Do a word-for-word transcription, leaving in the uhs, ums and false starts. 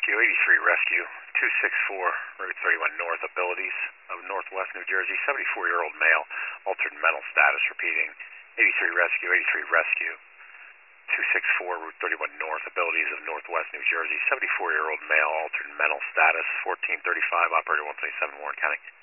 Rescue, eighty-three Rescue, two six four, Route thirty-one North, Abilities of Northwest New Jersey, seventy-four-year-old male, altered mental status, repeating, eighty-three Rescue, eighty-three Rescue, two six four, Route thirty-one North, Abilities of Northwest New Jersey, seventy-four-year-old male, altered mental status, fourteen thirty-five, Operator one twenty-seven, Warren County.